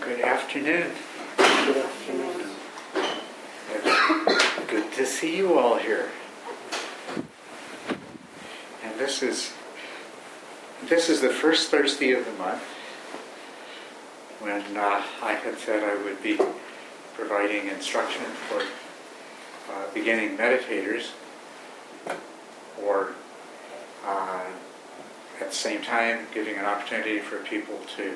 Good afternoon. Good afternoon. It's good to see you all here. And this is the first Thursday of the month when I had said I would be providing instruction for beginning meditators, or at the same time giving an opportunity for people to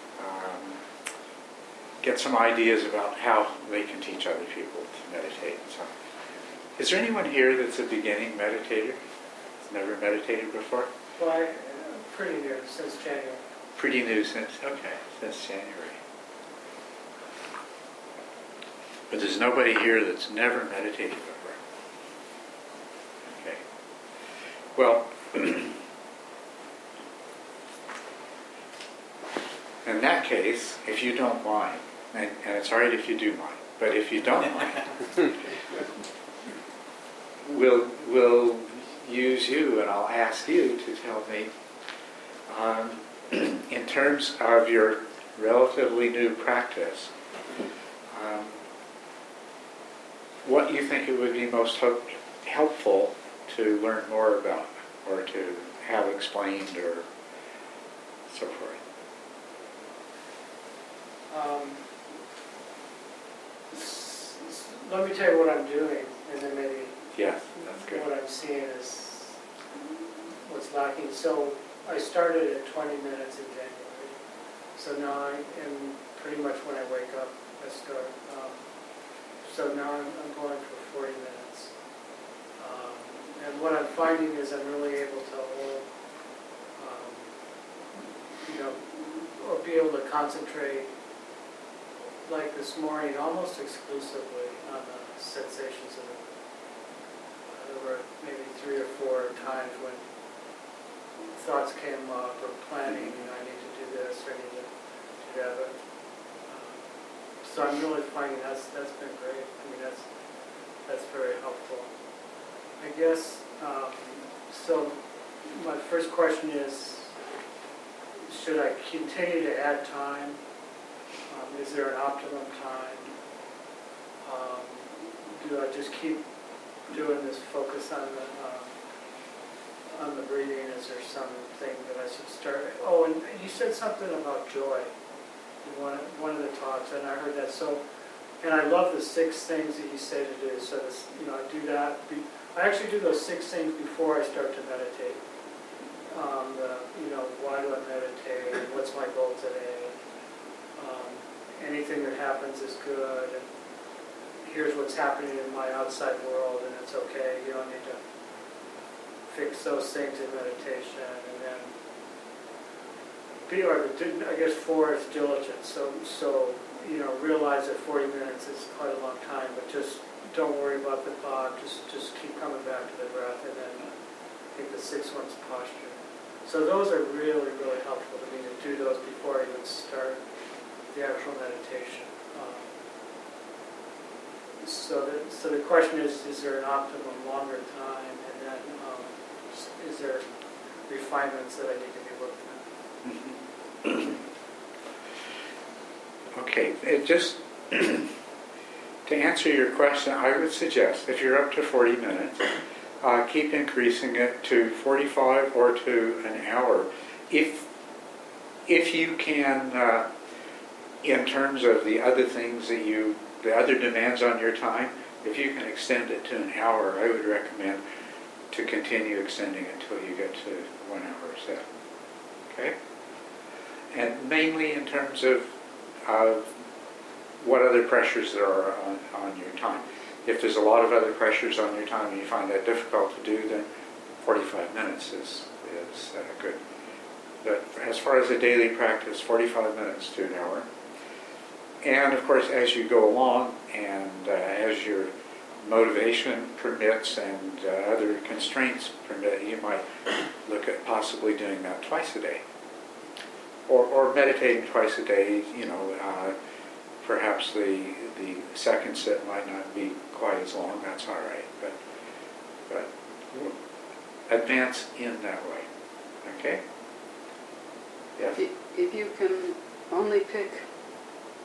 get some ideas about how they can teach other people to meditate. So, is there anyone here that's a beginning meditator? That's never meditated before? Well, I'm pretty new since January. Pretty new since January. But there's nobody here that's never meditated before. Okay. Well, in that case, if you don't mind, and it's all right if you do mind, but if you don't mind, we'll use you, and I'll ask you to tell me, in terms of your relatively new practice, what you think it would be most helpful to learn more about, or to have explained, or so forth. Let me tell you what I'm doing, and then maybe Yes, that's good. what I'm seeing is what's lacking. So I started at 20 minutes in January. So now I am pretty much when I wake up, I start. So now I'm going for 40 minutes. And what I'm finding is I'm really able to hold, or be able to concentrate, like this morning, almost exclusively on the sensations of it. There were maybe 3 or 4 times when thoughts came up, or planning, I need to do this, or I need to do that. But, so I'm really finding that's been great. I mean, that's very helpful. I guess, so my first question is, should I continue to add time? Is there an optimum time? Do I just keep doing this focus on the breathing? Is there something that I should start? Oh, and you said something about joy in one of the talks, and I heard that. So, and I love the 6 things that you say to do. So this, I do that. I actually do those 6 things before I start to meditate. Why do I meditate? What's my goal today? Anything that happens is good, and here's what's happening in my outside world, and it's okay. You don't need to fix those things in meditation. And then I guess 4 is diligence. So realize that 40 minutes is quite a long time, but just don't worry about the thought. Just keep coming back to the breath, and then I think the 6th one's posture. So those are really, really helpful to me to do those before I even start the actual meditation. So the question is there an optimum longer time, and then is there refinements that I need to be looking at? Okay, just to answer your question, I would suggest if you're up to 40 minutes, keep increasing it to 45 or to an hour. If you can, in terms of the other things the other demands on your time, if you can extend it to an hour, I would recommend to continue extending it until you get to 1 hour set. Okay? And mainly in terms of what other pressures there are on your time. If there's a lot of other pressures on your time and you find that difficult to do, then 45 minutes is good. But as far as a daily practice, 45 minutes to an hour. And of course, as you go along and as your motivation permits and other constraints permit, you might look at possibly doing that twice a day. Or meditating twice a day, perhaps the second sit might not be quite as long, that's all right. But advance in that way. Okay? Yes? If you can only pick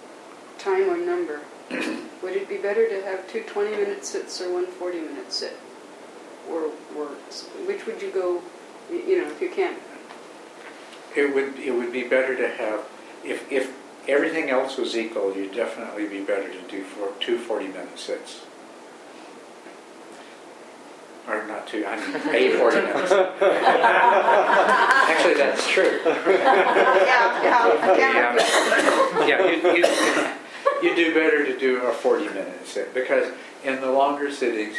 time or number. Would it be better to have 2 20-minute sits or 1 40-minute sit? Or which would you go, if you can't? It would be better to have, if everything else was equal, you'd definitely be better to do 2 40-minute sits. Or not two, I mean 8 40 minutes. Actually, that's true. Yeah, you do better to do a 40-minute sit, because in the longer sittings,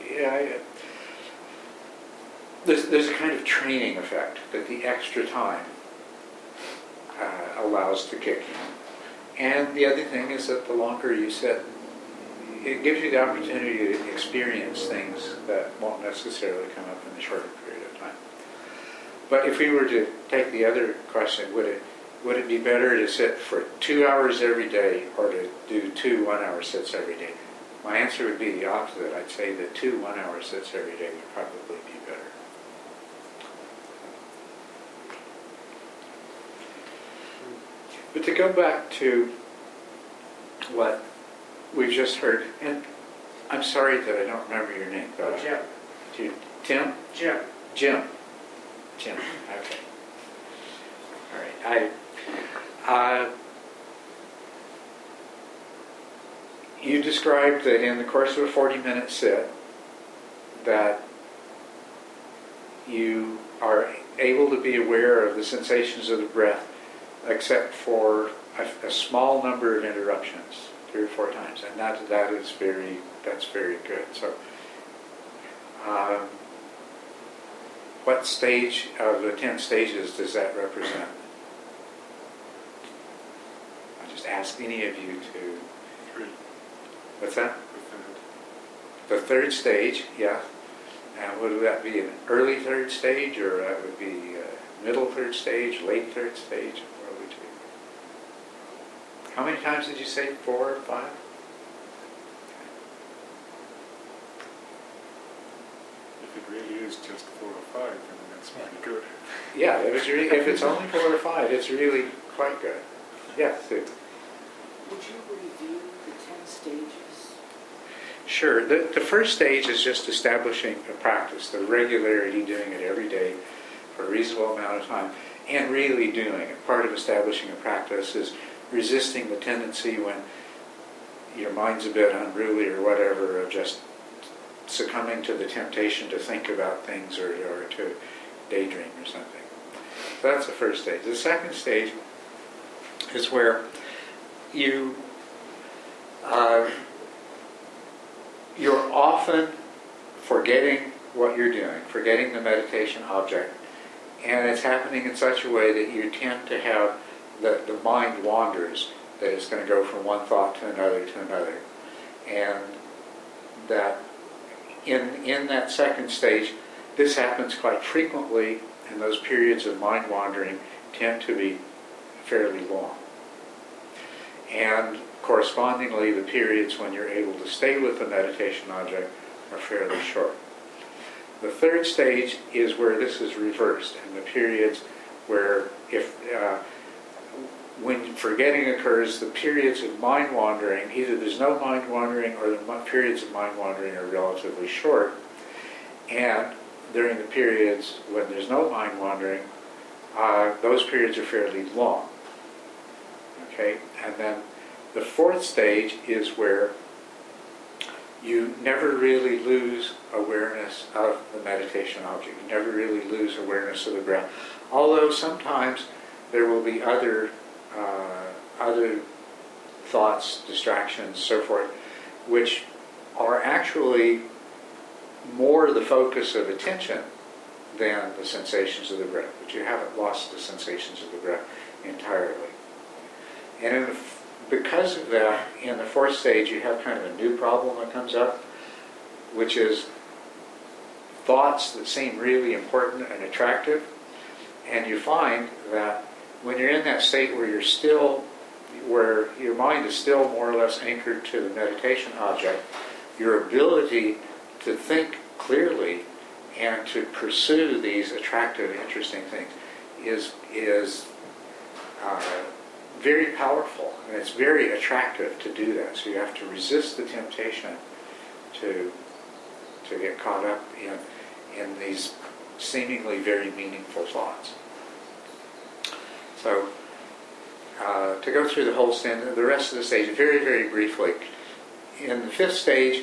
there's a kind of training effect that the extra time allows to kick in. And the other thing is that the longer you sit, it gives you the opportunity to experience things that won't necessarily come up in a shorter period of time. But if we were to take the other question, would it be better to sit for 2 hours every day or to do 2 1-hour sits every day? My answer would be the opposite. I'd say that 2 1-hour sits every day would probably be better. But to go back to what we've just heard, and I'm sorry that I don't remember your name. Jim. Tim? Jim. Jim. Okay. All right. You described that in the course of a 40-minute sit that you are able to be aware of the sensations of the breath except for a small number of interruptions, 3 or 4 times, and that's very good. So, what stage of the 10 stages does that represent? I'll just ask any of you to. 3. What's that? The The 3rd stage, yeah. And would that be an early 3rd stage, or that would be middle 3rd stage, late 3rd stage? What would you? How many times did you say? 4 or 5? If it really is just 4 or 5, then that's pretty good. Yeah, if it's only 4 or 5, it's really quite good. Yeah, Sue. Would you review the 10 stages? Sure. The first stage is just establishing a practice, the regularity, doing it every day for a reasonable amount of time, and really doing it. Part of establishing a practice is resisting the tendency when your mind's a bit unruly or whatever, of just succumbing to the temptation to think about things or to daydream or something. So that's the first stage. The second stage is where you're often forgetting what you're doing, forgetting the meditation object, and it's happening in such a way that you tend to have the mind wanders, that it's going to go from one thought to another, and that in that second stage, this happens quite frequently, and those periods of mind wandering tend to be fairly long. And correspondingly, the periods when you're able to stay with the meditation object are fairly short. The third stage is where this is reversed, and the periods where when forgetting occurs, the periods of mind wandering, either there's no mind wandering or the periods of mind wandering are relatively short, and during the periods when there's no mind wandering, those periods are fairly long. Okay, and then the fourth stage is where you never really lose awareness of the meditation object. You never really lose awareness of the breath. Although sometimes there will be other thoughts, distractions, so forth, which are actually more the focus of attention than the sensations of the breath. But you haven't lost the sensations of the breath entirely. And because of that, in the fourth stage, you have kind of a new problem that comes up, which is thoughts that seem really important and attractive. And you find that when you're in that state where where your mind is still more or less anchored to the meditation object, your ability to think clearly and to pursue these attractive, interesting things is very powerful, and it's very attractive to do that. So you have to resist the temptation to get caught up in these seemingly very meaningful thoughts. So to go through the whole the rest of the stage very, very briefly. In the fifth stage,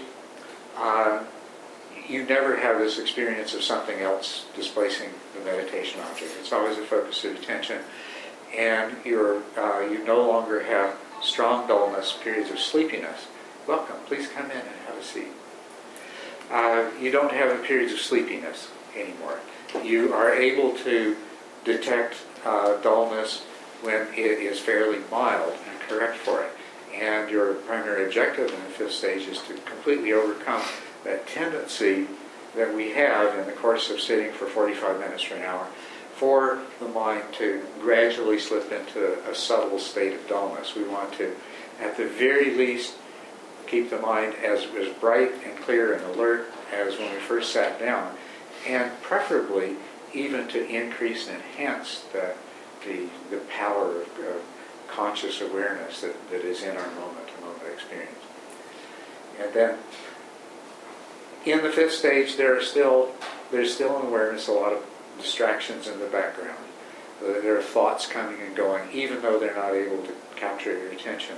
you never have this experience of something else displacing the meditation object. It's always a focus of attention, and you no longer have strong dullness, periods of sleepiness. Welcome, please come in and have a seat. You don't have periods of sleepiness anymore. You are able to detect dullness when it is fairly mild and correct for it. And your primary objective in the fifth stage is to completely overcome that tendency that we have in the course of sitting for 45 minutes to an hour for the mind to gradually slip into a subtle state of dullness. We want to, at the very least, keep the mind as bright and clear and alert as when we first sat down, and preferably even to increase and enhance the power of conscious awareness that is in our moment-to-moment experience. And then, in the fifth stage, there's still an awareness, a lot of distractions in the background. There are thoughts coming and going, even though they're not able to capture your attention.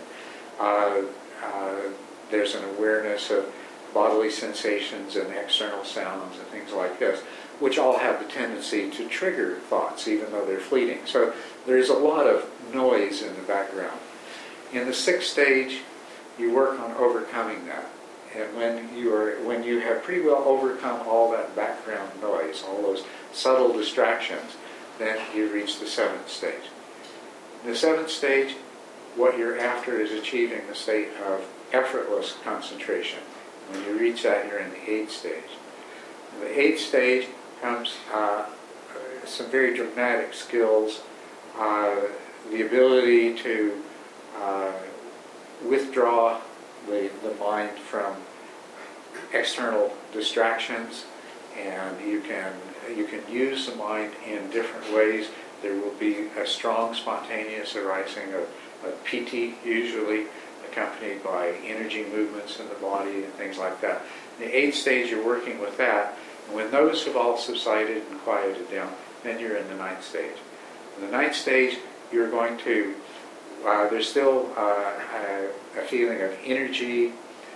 There's an awareness of bodily sensations and external sounds and things like this, which all have the tendency to trigger thoughts, even though they're fleeting. So there's a lot of noise in the background. In the sixth stage, you work on overcoming that. And when you have pretty well overcome all that background noise, all those subtle distractions, then you reach the seventh stage. In the seventh stage, what you're after is achieving the state of effortless concentration. When you reach that, you're in the eighth stage. In the eighth stage comes some very dramatic skills, the ability to withdraw the mind from external distractions, and you can use the mind in different ways. There will be a strong spontaneous arising of piti, usually accompanied by energy movements in the body and things like that. In the eighth stage, you're working with that. And when those have all subsided and quieted down, then you're in the ninth stage. In the ninth stage, you're going to, there's still a feeling of energy,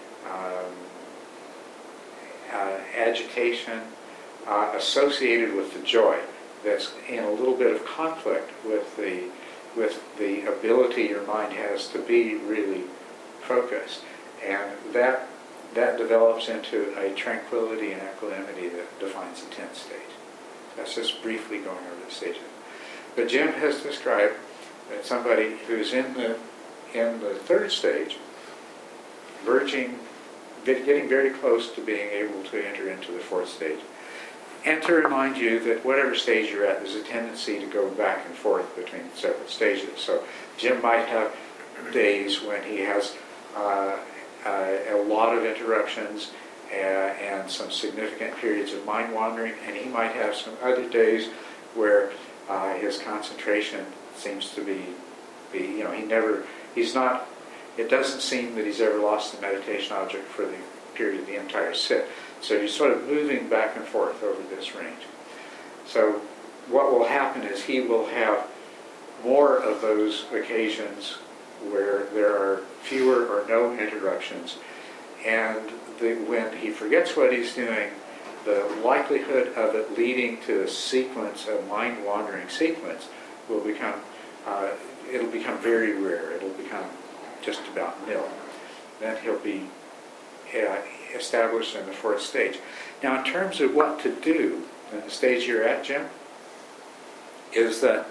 agitation associated with the joy that's in a little bit of conflict with the ability your mind has to be really focused. And that develops into a tranquility and equanimity that defines the 10th stage. That's just briefly going over the stages. But Jim has described that somebody who's in the third stage, getting very close to being able to enter into the fourth stage. And to remind you that whatever stage you're at, there's a tendency to go back and forth between separate stages. So Jim might have days when he has a lot of interruptions and some significant periods of mind wandering, and he might have some other days where his concentration seems to be it doesn't seem that he's ever lost the meditation object for the period of the entire sit. So he's sort of moving back and forth over this range. So what will happen is he will have more of those occasions where there are fewer or no interruptions, and when he forgets what he's doing, the likelihood of it leading to a sequence, a mind-wandering sequence, will become, it'll become very rare. It'll become just about nil. Then he'll be established in the fourth stage. Now, in terms of what to do in the stage you're at, Jim, is that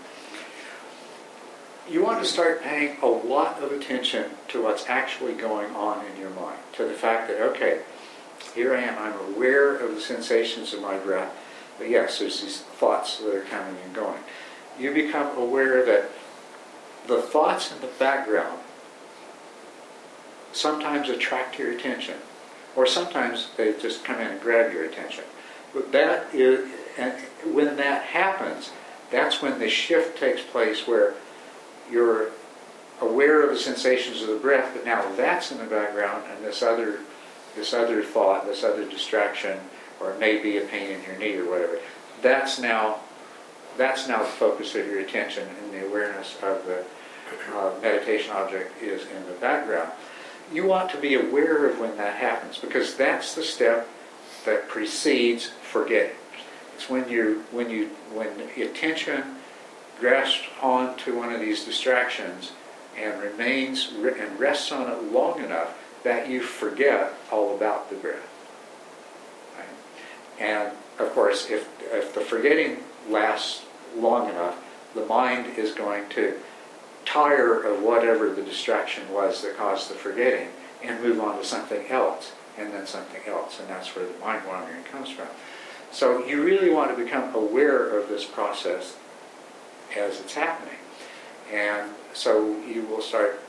you want to start paying a lot of attention to what's actually going on in your mind, to the fact that, okay, here I am, I'm aware of the sensations of my breath, but yes, there's these thoughts that are coming and going. You become aware that the thoughts in the background sometimes attract your attention, or sometimes they just come in and grab your attention. But and when that happens, that's when the shift takes place where you're aware of the sensations of the breath, but now that's in the background, and this other thought, this other distraction, or it may be a pain in your knee or whatever, that's now the focus of your attention, and the awareness of the meditation object is in the background. You want to be aware of when that happens, because that's the step that precedes forgetting. It's when the attention grasps onto one of these distractions and remains and rests on it long enough that you forget all about the breath. Right? And of course, if the forgetting lasts long enough, the mind is going to tire of whatever the distraction was that caused the forgetting and move on to something else, and then something else, and that's where the mind wandering comes from. So you really want to become aware of this process as it's happening. And so you will start,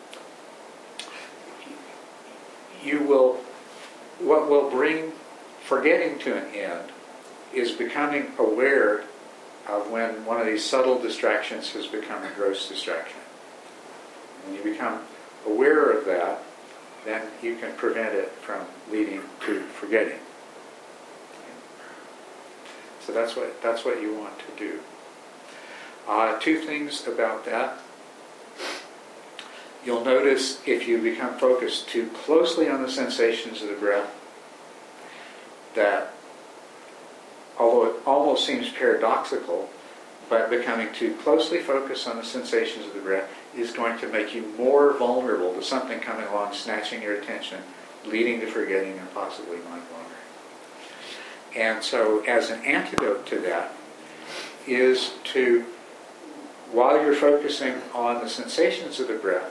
what will bring forgetting to an end is becoming aware of when one of these subtle distractions has become a gross distraction. When you become aware of that, then you can prevent it from leading to forgetting. So that's what you want to do. Two things about that. You'll notice if you become focused too closely on the sensations of the breath, that although it almost seems paradoxical, but becoming too closely focused on the sensations of the breath is going to make you more vulnerable to something coming along, snatching your attention, leading to forgetting and possibly mind wandering. And so as an antidote to that is to, while you're focusing on the sensations of the breath,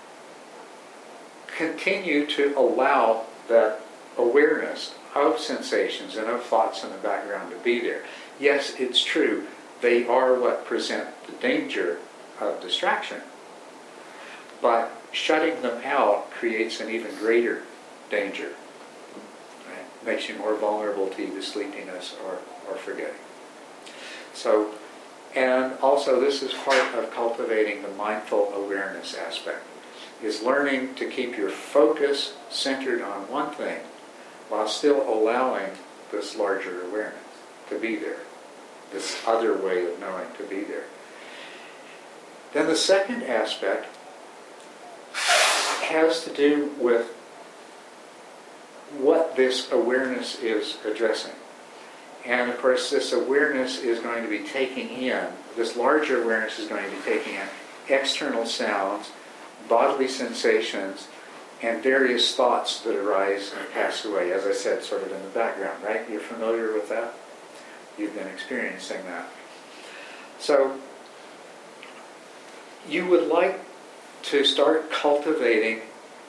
continue to allow that awareness of sensations and of thoughts in the background to be there. Yes, it's true, they are what present the danger of distraction, but shutting them out creates an even greater danger. Right? Makes you more vulnerable to either sleepiness or forgetting. So, and also this is part of cultivating the mindful awareness aspect, is learning to keep your focus centered on one thing while still allowing this larger awareness to be there, this other way of knowing to be there. Then the second aspect has to do with what this awareness is addressing. And of course this awareness is going to be taking in, this larger awareness is going to be taking in external sounds, bodily sensations, and various thoughts that arise and pass away, as I said, sort of in the background, right? You're familiar with that? You've been experiencing that. So you would like to start cultivating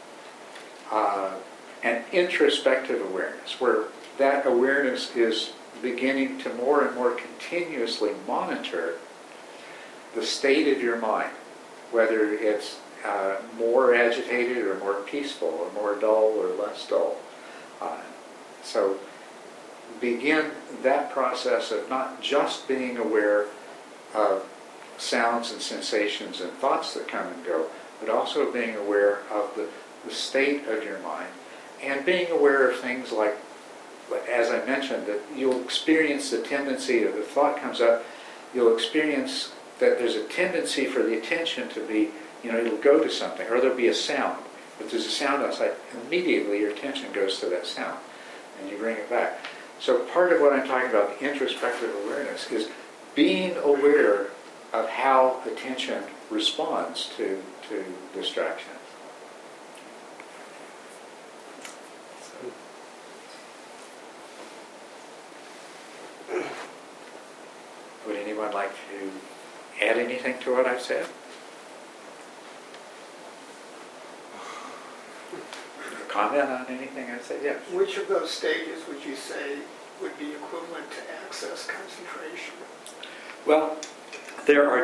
an introspective awareness, where that awareness is beginning to more and more continuously monitor the state of your mind, whether it's more agitated or more peaceful or more dull or less dull. So begin that process of not just being aware of sounds and sensations and thoughts that come and go, but also being aware of the state of your mind, and being aware of things like, as I mentioned, that you'll experience the tendency, if the thought comes up, you'll experience that there's a tendency for the attention to be, it'll go to something, or there'll be a sound. If there's a sound outside, immediately your attention goes to that sound, and you bring it back. So part of what I'm talking about, the introspective awareness, is being aware of how attention responds to distraction. Would anyone like to add anything to what I've said? Comment on anything I said? Yes. Which of those stages would you say would be equivalent to access concentration? Well, there are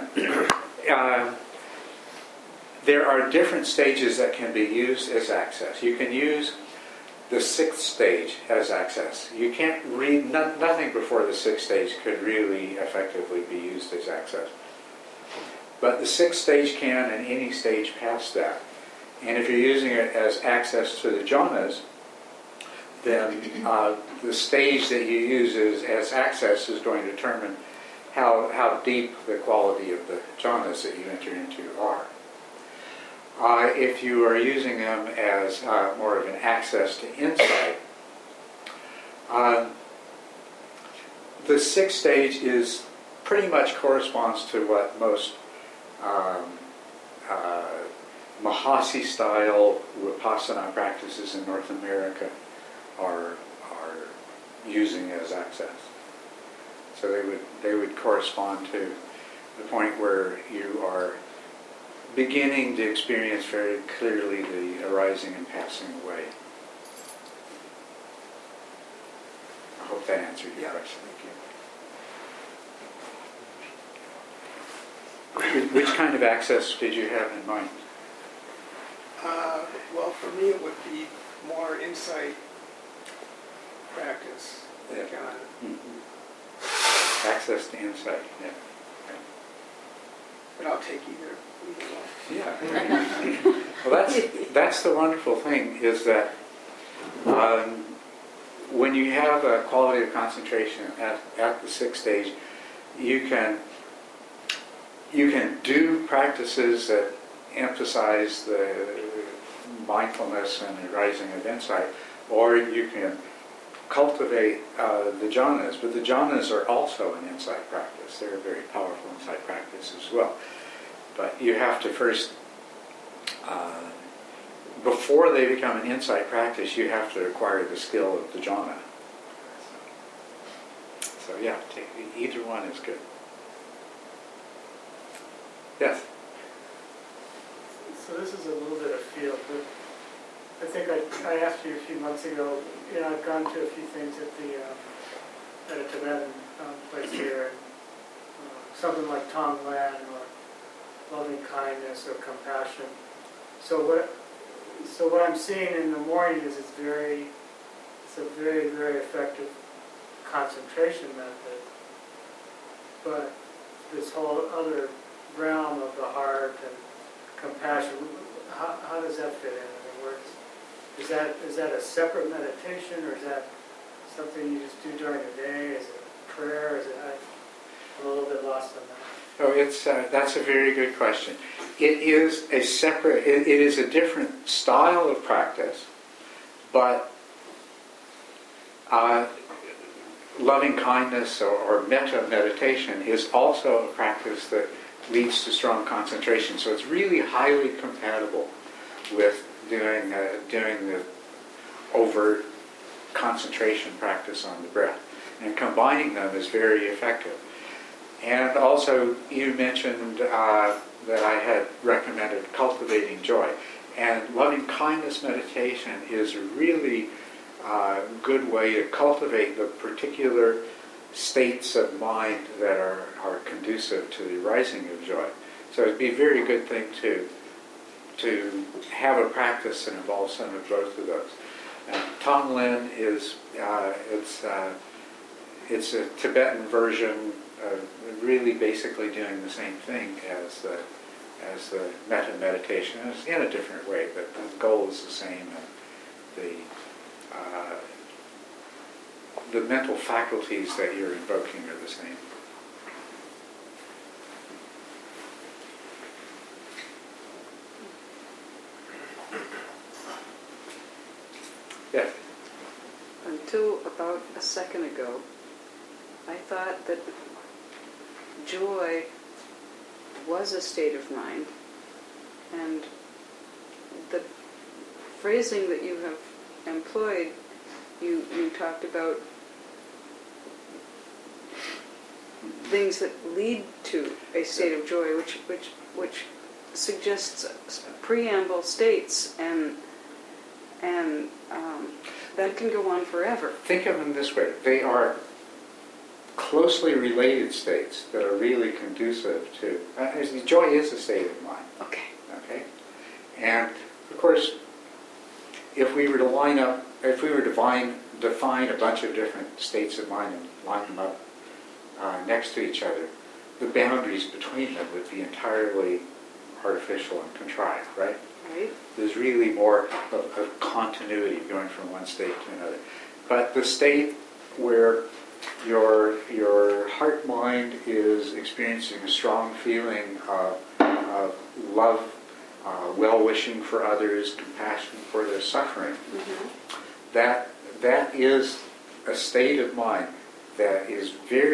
different stages that can be used as access. You can use the sixth stage as access. You can't read, nothing before the sixth stage could really effectively be used as access. But the sixth stage can, and any stage past that. And if you're using it as access to the jhanas, then the stage that you use as access is going to determine how deep the quality of the jhanas that you enter into are. If you are using them as more of an access to insight, the sixth stage is pretty much corresponds to what most Mahasi-style Vipassana practices in North America are using as access. So they would correspond to the point where you are beginning to experience very clearly the arising and passing away. I hope that answered your question. Thank you. Which kind of access did you have in mind? Well, for me, it would be more insight practice. Yeah. Like, Access to insight, yeah. but I'll take either one. Yeah. Well, that's the wonderful thing, is that when you have a quality of concentration at the sixth stage, you can do practices that emphasize the mindfulness and the rising of insight, or you can cultivate the jhanas, but the jhanas are also an insight practice. They're a very powerful insight practice as well. But you have to first, before they become an insight practice, you have to acquire the skill of the jhana. So yeah, either one is good. Yes? So this is a little bit of field, but I think I asked you a few months ago, I've gone to a few things at a Tibetan place here, and something like Tonglen or loving kindness or compassion. So what I'm seeing in the morning is it's a very, very effective concentration method, but this whole other realm of the heart and compassion, how does that fit in? I mean, is that a separate meditation, or is that something you just do during the day? Is it prayer? I'm a little bit lost on that. Oh, that's a very good question. It is it is a different style of practice, but loving kindness or metta meditation is also a practice that leads to strong concentration. So it's really highly compatible with doing the overt concentration practice on the breath. And combining them is very effective. And also, you mentioned that I had recommended cultivating joy. And loving kindness meditation is a really good way to cultivate the particular states of mind that are conducive to the rising of joy. So it'd be a very good thing to have a practice that involves some of both of those. Tonglen is it's a Tibetan version of really basically doing the same thing as the metta meditation. It's in a different way, but the goal is the same, and the mental faculties that you're invoking are the same. Yes? Until about a second ago, I thought that joy was a state of mind, and the phrasing that you have employed, you talked about things that lead to a state of joy, which suggests preamble states, and that can go on forever. Think of them this way. They are closely related states that are really conducive to... joy is a state of mind. Okay. Okay? And, of course, if we were to define a bunch of different states of mind and line them up next to each other, the boundaries between them would be entirely artificial and contrived, right? Right? There's really more of continuity going from one state to another. But the state where your heart mind is experiencing a strong feeling of love, well-wishing for others, compassion for their suffering, that is a state of mind that is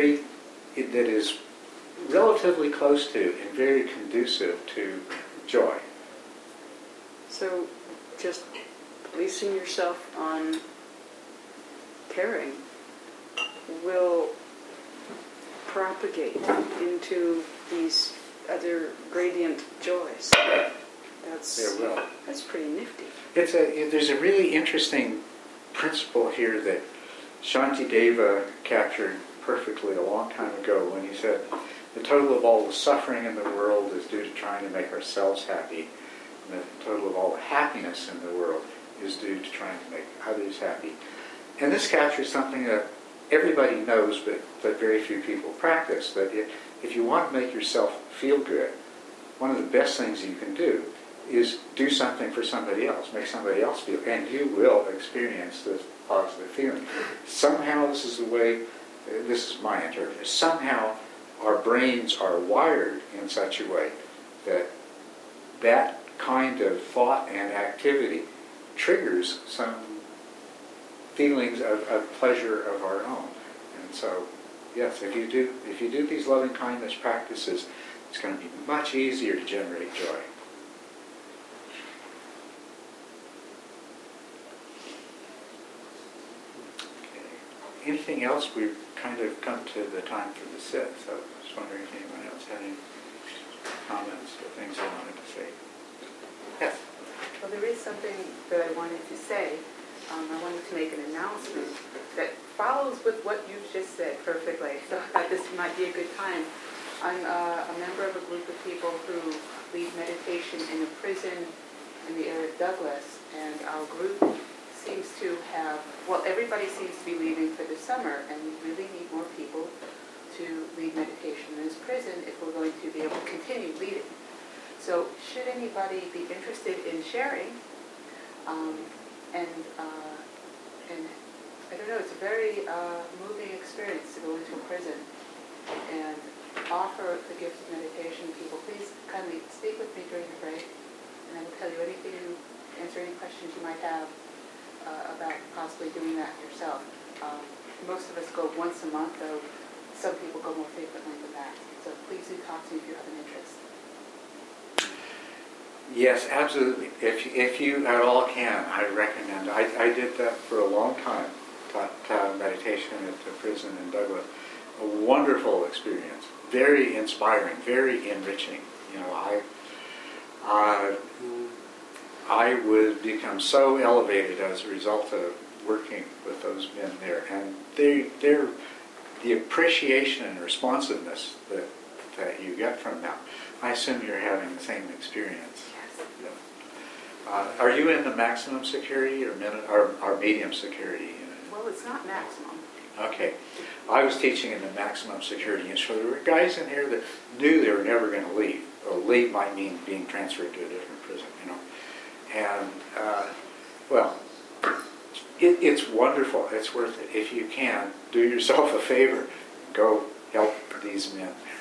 relatively close to and very conducive to joy. So just placing yourself on caring will propagate into these other gradient joys. It will. That's pretty nifty. There's a really interesting principle here that Shantideva captured perfectly a long time ago when he said, the total of all the suffering in the world is due to trying to make ourselves happy, and the total of all the happiness in the world is due to trying to make others happy. And this captures something that everybody knows, but very few people practice, that if you want to make yourself feel good, one of the best things you can do is do something for somebody else, make somebody else feel, and you will experience this positive feeling. Somehow this is the way, this is my interpretation, somehow our brains are wired in such a way that that kind of thought and activity triggers some feelings of pleasure of our own. And so, yes, if you do these loving kindness practices, it's going to be much easier to generate joy. Okay. Anything else? We've kind of come to the time for the sit, so I was wondering if anyone else had any comments or things they wanted to say. Yes? Well, there is something that I wanted to say. I wanted to make an announcement that follows with what you've just said perfectly. So I thought this might be a good time. I'm a member of a group of people who lead meditation in a prison in the area of Douglas, and our group seems to have, well, everybody seems to be leaving for the summer, and we really need more people to lead meditation in this prison if we're going to be able to continue leading. So should anybody be interested in sharing, and I don't know, it's a very moving experience to go into a prison and offer the gift of meditation to people. Please kindly speak with me during the break, and I will tell you anything, answer any questions you might have about possibly doing that yourself. Most of us go once a month, though some people go more frequently than that. So please do talk to me if you have an interest. Yes, absolutely. If you at all can, I recommend. I did that for a long time, taught meditation at the prison in Douglas. A wonderful experience, very inspiring, very enriching. You know, I would become so elevated as a result of working with those men there, and the appreciation and responsiveness that you get from them. I assume you're having the same experience. Yes. Yeah. Are you in the maximum security or medium security? Well, it's not maximum. Okay. I was teaching in the maximum security, and so there were guys in here that knew they were never going to leave. Well, leave might mean being transferred to a different prison, you know. And, well, it's wonderful. It's worth it. If you can, do yourself a favor. Go help these men.